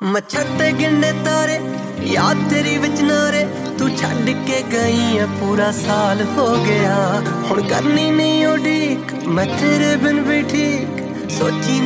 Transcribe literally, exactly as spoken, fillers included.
मच्छर ते गिने तारे याद तेरी विच नारे तू छड्ड के गई है पूरा साल हो गया हुण करनी नहीं उड़ीक मैं तेरे बिन भी ठीक सोची